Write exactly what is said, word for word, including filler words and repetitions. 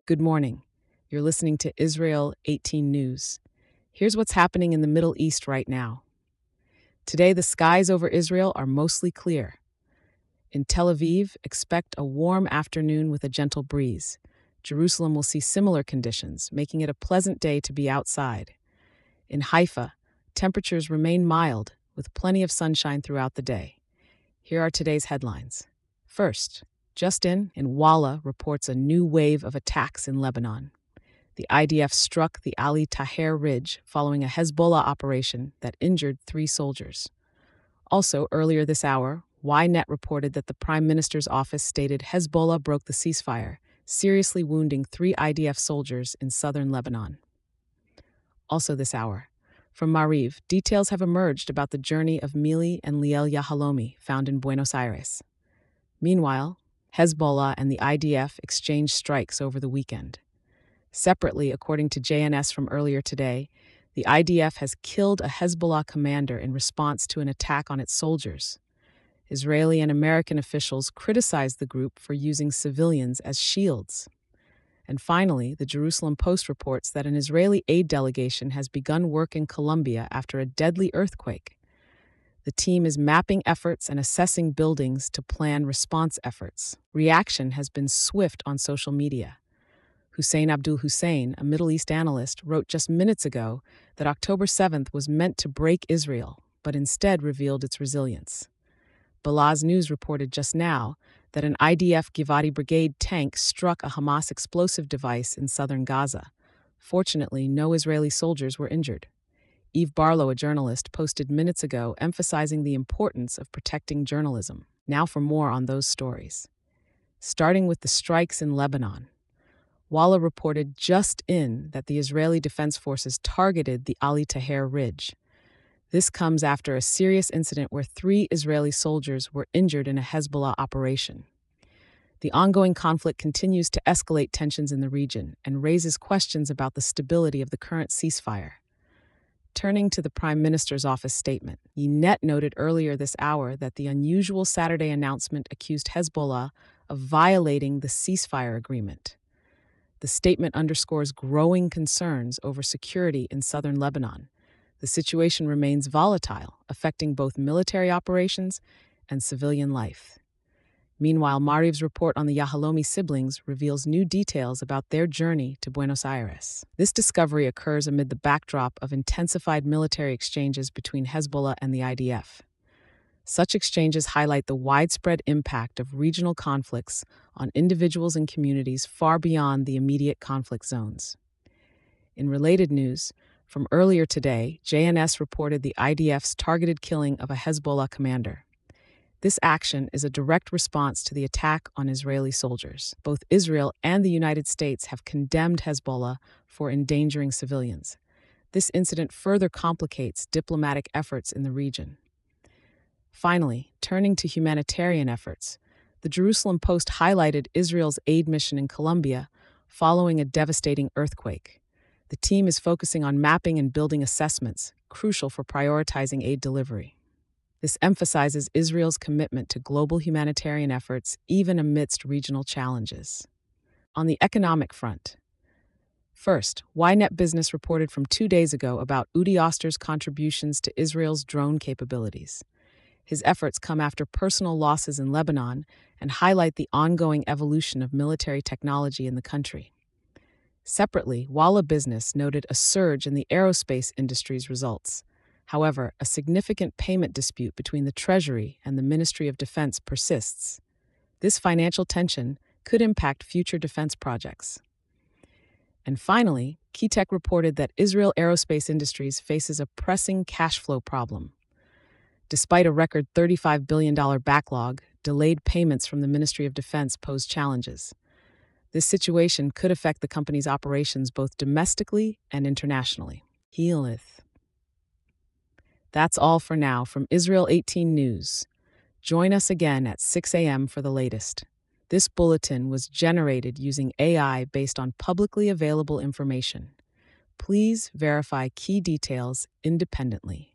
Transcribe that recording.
Good morning. You're listening to Israel eighteen News. Here's what's happening in the Middle East right now. Today, the skies over Israel are mostly clear. In Tel Aviv, expect a warm afternoon with a gentle breeze. Jerusalem will see similar conditions, making it a pleasant day to be outside. In Haifa, temperatures remain mild, with plenty of sunshine throughout the day. Here are today's headlines. First, just in, in Walla reports a new wave of attacks in Lebanon. The I D F struck the Ali Taher Ridge following a Hezbollah operation that injured three soldiers. Also, earlier this hour, Ynet reported that the Prime Minister's office stated Hezbollah broke the ceasefire, seriously wounding three I D F soldiers in southern Lebanon. Also this hour, from Mariv, details have emerged about the journey of Mili and Liel Yahalomi found in Buenos Aires. Meanwhile, Hezbollah and the I D F exchanged strikes over the weekend. Separately, according to J N S from earlier today, the I D F has killed a Hezbollah commander in response to an attack on its soldiers. Israeli and American officials criticized the group for using civilians as shields. And finally, the Jerusalem Post reports that an Israeli aid delegation has begun work in Colombia after a deadly earthquake. The team is mapping efforts and assessing buildings to plan response efforts. Reaction has been swift on social media. Hussein Abdul Hussein, a Middle East analyst, wrote just minutes ago that October seventh was meant to break Israel, but instead revealed its resilience. Balaz News reported just now that an I D F Givati Brigade tank struck a Hamas explosive device in southern Gaza. Fortunately, no Israeli soldiers were injured. Eve Barlow, a journalist, posted minutes ago emphasizing the importance of protecting journalism. Now for more on those stories. Starting with the strikes in Lebanon. Walla reported just in that the Israeli Defense Forces targeted the Ali Taher Ridge. This comes after a serious incident where three Israeli soldiers were injured in a Hezbollah operation. The ongoing conflict continues to escalate tensions in the region and raises questions about the stability of the current ceasefire. Turning to the Prime Minister's office statement, Ynet noted earlier this hour that the unusual Saturday announcement accused Hezbollah of violating the ceasefire agreement. The statement underscores growing concerns over security in southern Lebanon. The situation remains volatile, affecting both military operations and civilian life. Meanwhile, Mariv's report on the Yahalomi siblings reveals new details about their journey to Buenos Aires. This discovery occurs amid the backdrop of intensified military exchanges between Hezbollah and the I D F. Such exchanges highlight the widespread impact of regional conflicts on individuals and communities far beyond the immediate conflict zones. In related news, from earlier today, J N S reported the I D F's targeted killing of a Hezbollah commander. This action is a direct response to the attack on Israeli soldiers. Both Israel and the United States have condemned Hezbollah for endangering civilians. This incident further complicates diplomatic efforts in the region. Finally, turning to humanitarian efforts, the Jerusalem Post highlighted Israel's aid mission in Colombia following a devastating earthquake. The team is focusing on mapping and building assessments, crucial for prioritizing aid delivery. This emphasizes Israel's commitment to global humanitarian efforts, even amidst regional challenges. On the economic front, first, Ynet Business reported from two days ago about Udi Oster's contributions to Israel's drone capabilities. His efforts come after personal losses in Lebanon and highlight the ongoing evolution of military technology in the country. Separately, Walla Business noted a surge in the aerospace industry's results. However, a significant payment dispute between the Treasury and the Ministry of Defense persists. This financial tension could impact future defense projects. And finally, Keytech reported that Israel Aerospace Industries faces a pressing cash flow problem. Despite a record thirty-five billion dollars backlog, delayed payments from the Ministry of Defense pose challenges. This situation could affect the company's operations both domestically and internationally. Healeth. That's all for now from Israel eighteen News. Join us again at six a.m. for the latest. This bulletin was generated using A I based on publicly available information. Please verify key details independently.